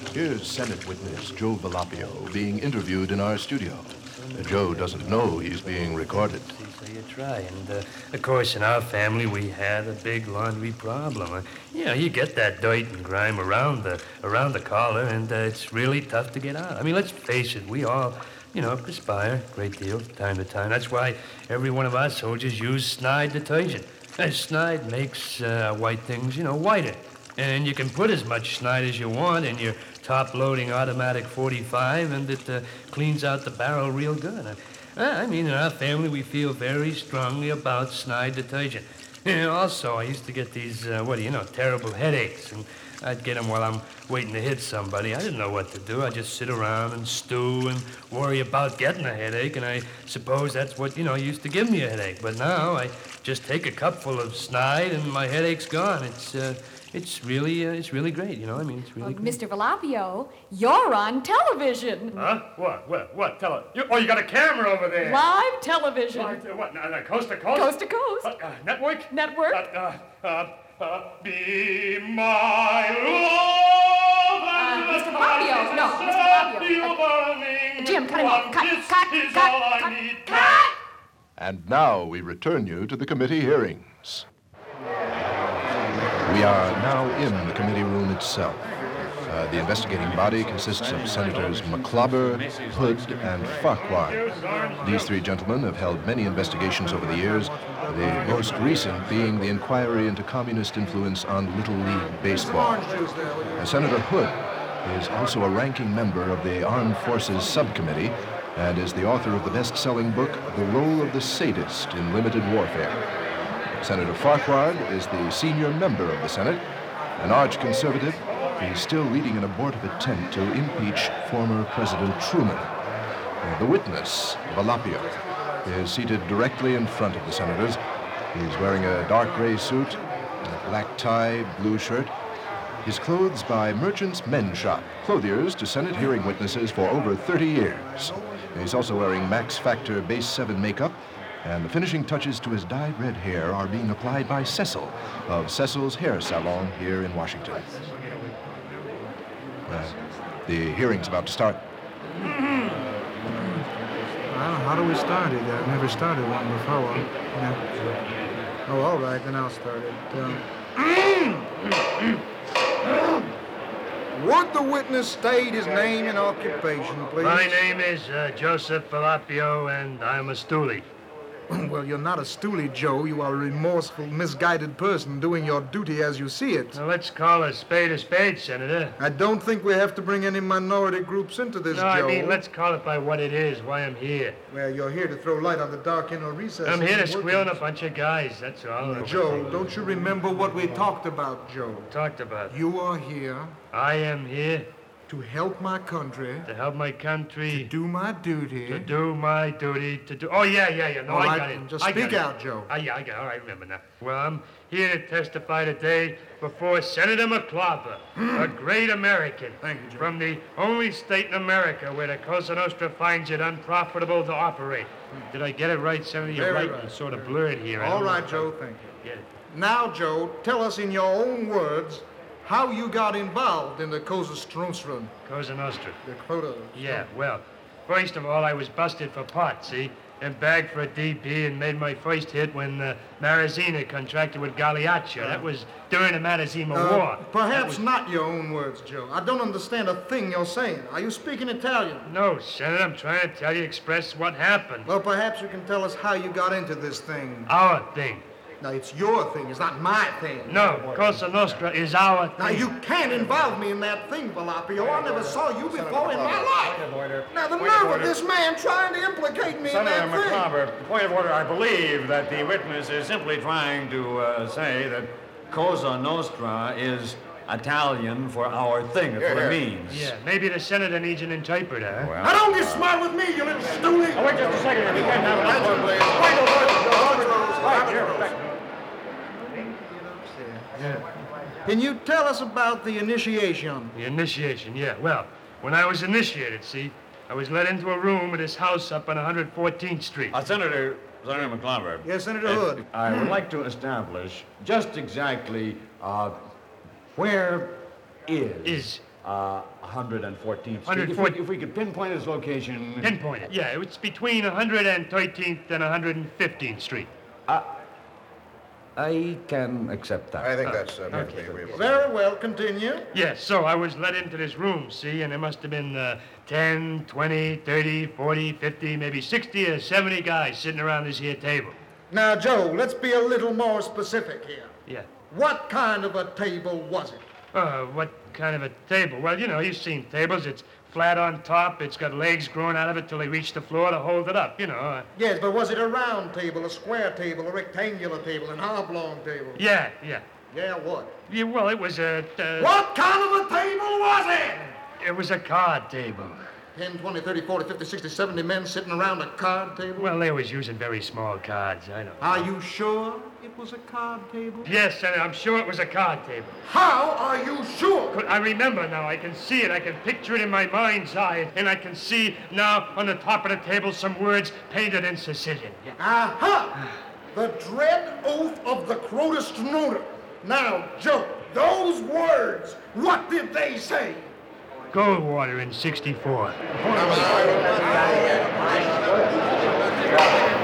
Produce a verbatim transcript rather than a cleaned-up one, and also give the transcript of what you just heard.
Here's Senate witness Joe Velapio being interviewed in our studio. Joe doesn't know he's being recorded. So you try. And, uh, of course, in our family, we had a big laundry problem. Uh, you know, you get that dirt and grime around the around the collar, and uh, it's really tough to get out. I mean, let's face it, we all, you know, perspire a great deal from time to time. That's why every one of our soldiers use Snide detergent. Uh, Snide makes uh, white things, you know, whiter. And you can put as much Snide as you want in your top-loading automatic forty-five, and it uh, cleans out the barrel real good. Uh, I mean, in our family, we feel very strongly about Snide detergent. And also, I used to get these, uh, what do you know, terrible headaches, and I'd get them while I'm waiting to hit somebody. I didn't know what to do. I'd just sit around and stew and worry about getting a headache, and I suppose that's what, you know, used to give me a headache. But now I just take a cupful of Snide, and my headache's gone. It's, uh... It's really, uh, it's really great, you know. I mean, it's really. Uh, great. Mister Velapio, you're on television. Huh? What? What? What? Tell it. You, oh, you got a camera over there. Live television. What? what uh, coast to coast? Coast to coast. Uh, uh, network? Network. Uh, uh, uh, uh, be my love. Uh, Mister Velapio, no, Mister Velapio. Uh, Jim, cut him off. Cut, cut, cut, cut, cut. And now we return you to the committee hearings. We are now in the committee room itself. Uh, the investigating body consists of Senators McClobber, Hood, and Farquhar. These three gentlemen have held many investigations over the years, the most recent being the inquiry into communist influence on Little League Baseball. Uh, Senator Hood is also a ranking member of the Armed Forces Subcommittee and is the author of the best-selling book, The Role of the Sadist in Limited Warfare. Senator Farquhar is the senior member of the Senate. An arch-conservative, he's still leading an abortive attempt to impeach former President Truman. Uh, the witness, Velapio, is seated directly in front of the senators. He's wearing a dark gray suit, a black tie, blue shirt. His clothes by Merchant's Men's Shop, clothiers to Senate hearing witnesses for over thirty years. He's also wearing Max Factor Base seven makeup, and the finishing touches to his dyed red hair are being applied by Cecil of Cecil's Hair Salon here in Washington. Uh, the hearing's about to start. Well, how do we start it? I've never started one before. Yeah. Oh, all right, then I'll start it. Um, would the witness state his name and occupation, please? My name is uh, Joseph Velapio, and I'm a stoolie. Well, you're not a stoolie, Joe. You are a remorseful, misguided person doing your duty as you see it. Now, let's call a spade a spade, Senator. I don't think we have to bring any minority groups into this, no, Joe. I mean, let's call it by what it is, why I'm here. Well, you're here to throw light on the dark inner recesses. I'm here to and squeal on a workings. bunch of guys, that's all. Now, Joe, don't you remember what we talked about, Joe? Talked about. You are here I am here to help my country, to help my country. to do my duty. To do my duty, to do... Oh, yeah, yeah, yeah. No, All I right, got it. just I speak got out, it. Joe. Ah, yeah, I got it. All right, remember now. Well, I'm here to testify today before Senator McClobber, a great American. Thank you, Joe. From the only state in America where the Cosa Nostra finds it unprofitable to operate. Did I get it right, Senator? You're Very right. right. It's sort of blurred here. I All don't right, know. Joe, thank you. Get it. Now, Joe, tell us in your own words how you got involved in the Cosa Nostra. Cosa Nostra. The Cosa. Yeah, well, first of all, I was busted for pot, see? And bagged for a D P and made my first hit when uh, Marazina contracted with Gagliaccio. That was during the Marazima Uh, War. perhaps That was... not your own words, Joe. I don't understand a thing you're saying. Are you speaking Italian? No, Senator, I'm trying to tell you, express what happened. Well, perhaps you can tell us how you got into this thing. Our thing. Now, it's your thing. It's not my thing. No, Cosa Nostra is our thing. Now, you can't involve me in that thing, Velapio. I never saw you before in my life. Now, the nerve of this man trying to implicate me in Senator that thing. McClobber, point of order. I believe that the witness is simply trying to uh, say that Cosa Nostra is Italian for our thing. That's what it means. Yeah, maybe the Senator needs an interpreter, huh? Well, Now, don't get smart with me, you little stoolie. oh, wait just a second. We can't have it. That's what it is. Point of order, Joe. Right here. Can you tell us about the initiation? The initiation, yeah. Well, when I was initiated, see, I was let into a room at his house up on one hundred fourteenth Street. Uh, Senator, Senator McClobber. Yes, Senator Hood. I would like to establish just exactly uh, where is. Is uh, one hundred fourteenth Street. one hundred If fourteenth. we, if we could pinpoint his location. Pinpoint it. Yeah, it's between one hundred thirteenth and one hundred fifteenth Street. I can accept that. I think that's uh, perfectly agreeable. Very well, continue. Yes, so I was let into this room, see, and there must have been uh, ten, twenty, thirty, forty, fifty, maybe sixty or seventy guys sitting around this here table. Now, Joe, let's be a little more specific here. Yeah. What kind of a table was it? Uh, what kind of a table? Well, you know, you've seen tables. It's flat on top. It's got legs growing out of it till they reach the floor to hold it up, you know. Uh, Yes, but was it a round table, a square table, a rectangular table, an oblong table? yeah, yeah. Yeah, what? Yeah, well, it was a... Uh, What kind of a table was it? It was a card table. ten, twenty, thirty, forty, fifty, sixty, seventy men sitting around a card table? Well, they was using very small cards, I know. Are you sure it was a card table? Yes, and I'm sure it was a card table. How are you sure? But I remember now. I can see it. I can picture it in my mind's eye. And I can see now on the top of the table some words painted in Sicilian. Yeah. Aha! The dread oath of the Crotus Now, Joe, those words, what did they say? Goldwater in sixty-four.